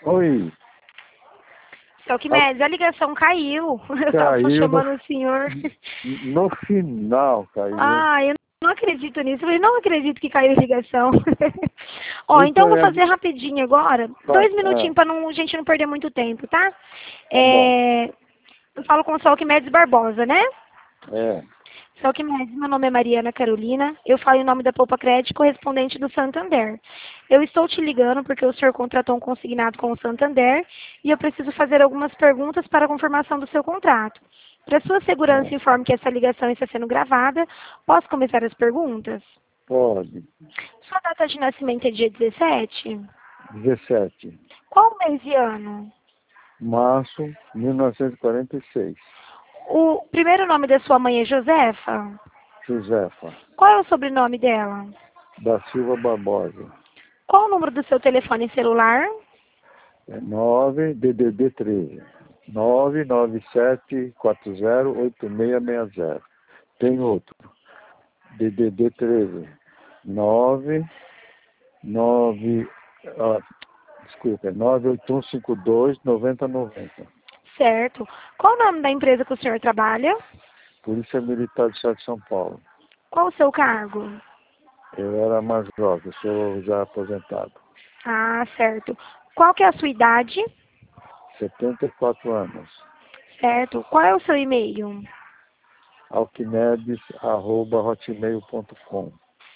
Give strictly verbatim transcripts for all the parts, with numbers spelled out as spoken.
Oi. Só que, Médios, a ligação caiu. Eu Caiu tava chamando no, o senhor. no final, caiu. Ah, eu não acredito nisso. Eu falei, não acredito que caiu a ligação. Ó, Isso então vou é... fazer rapidinho agora. Dois minutinhos É, para não, a gente não perder muito tempo, tá? tá bom. É, eu falo com o Salquimedes Barbosa, né? É. Salquimedes, meu nome é Mariana Carolina. Eu falo em nome da Poupa Crédito, correspondente do Santander. Eu estou te ligando porque o senhor contratou um consignado com o Santander e eu preciso fazer algumas perguntas para a confirmação do seu contrato. Para sua segurança, É. informe que essa ligação está sendo gravada. Posso começar as perguntas? Pode. Sua data de nascimento é dia dezessete? dezessete. Qual o mês e ano? Março de mil novecentos e quarenta e seis. O primeiro nome da sua mãe é Josefa? Josefa. Qual é o sobrenome dela? Da Silva Barbosa. Qual o número do seu telefone celular? É nove D D D treze. nove nove sete quatro zero oito seis seis zero. Tem outro. D D D treze. nove nove ah, desculpa, nove oito um cinco dois nove zero nove zero. Certo. Qual o nome da empresa que o senhor trabalha? Polícia Militar do Estado de São Paulo. Qual o seu cargo? Eu era major, eu sou já aposentado. Ah, certo. Qual que é a sua idade? setenta e quatro anos. Certo. Qual é o seu e-mail? alquinedes arroba hotmail ponto com.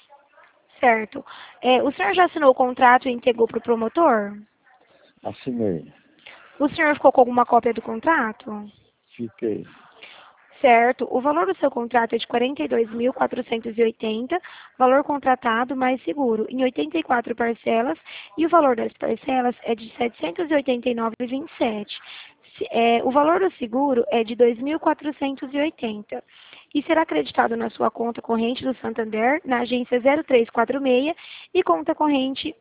Certo. É, o senhor já assinou o contrato e entregou para o promotor? Assinei. O senhor ficou com alguma cópia do contrato? Fiquei. Certo. O valor do seu contrato é de quarenta e dois mil quatrocentos e oitenta, valor contratado mais seguro, em oitenta e quatro parcelas, e o valor das parcelas é de setecentos e oitenta e nove vírgula vinte e sete. Se- é, o valor do seguro é de dois mil quatrocentos e oitenta e será acreditado na sua conta corrente do Santander, na agência zero três quatro seis e conta corrente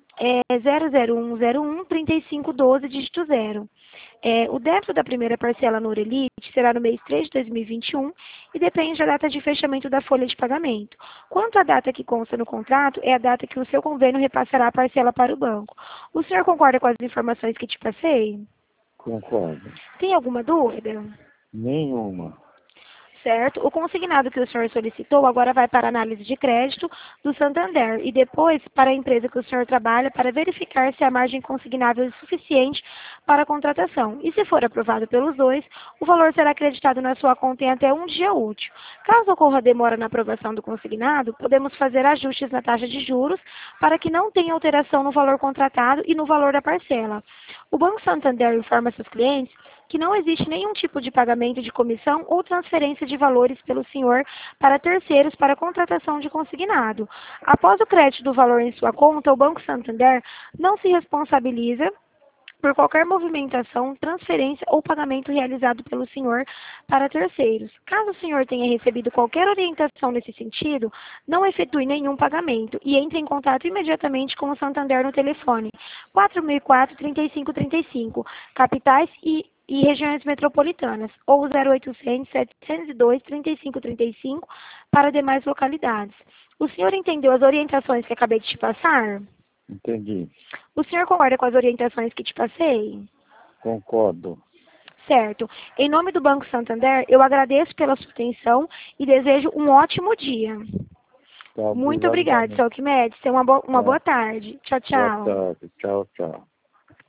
é zero zero um zero um trinta e cinco doze, dígito zero. É, o débito da primeira parcela no Orelite será no mês três de dois mil e vinte e um e depende da data de fechamento da folha de pagamento. Quanto à data que consta no contrato, é a data que o seu convênio repassará a parcela para o banco. O senhor concorda com as informações que te passei? Concordo. Tem alguma dúvida? Nenhuma. Certo? O consignado que o senhor solicitou agora vai para a análise de crédito do Santander e depois para a empresa que o senhor trabalha para verificar se a margem consignável é suficiente para a contratação. E se for aprovado pelos dois, o valor será acreditado na sua conta em até um dia útil. Caso ocorra demora na aprovação do consignado, podemos fazer ajustes na taxa de juros para que não tenha alteração no valor contratado e no valor da parcela. O Banco Santander informa seus clientes que não existe nenhum tipo de pagamento de comissão ou transferência de valores pelo senhor para terceiros para contratação de consignado. Após o crédito do valor em sua conta, o Banco Santander não se responsabiliza por qualquer movimentação, transferência ou pagamento realizado pelo senhor para terceiros. Caso o senhor tenha recebido qualquer orientação nesse sentido, não efetue nenhum pagamento e entre em contato imediatamente com o Santander no telefone quatro mil e quatro, trinta e cinco trinta e cinco, capitais e e regiões metropolitanas, ou zero oitocentos, setecentos e dois, trinta e cinco trinta e cinco para demais localidades. O senhor entendeu as orientações que acabei de te passar? Entendi. O senhor concorda com as orientações que te passei? Concordo. Certo. Em nome do Banco Santander, eu agradeço pela sua atenção e desejo um ótimo dia. Tá, Muito obrigado, obrigada, igualmente. Salquimedes. Tenha uma, bo uma Tá. boa tarde. Tchau, Boa tchau. tarde. Tchau, tchau.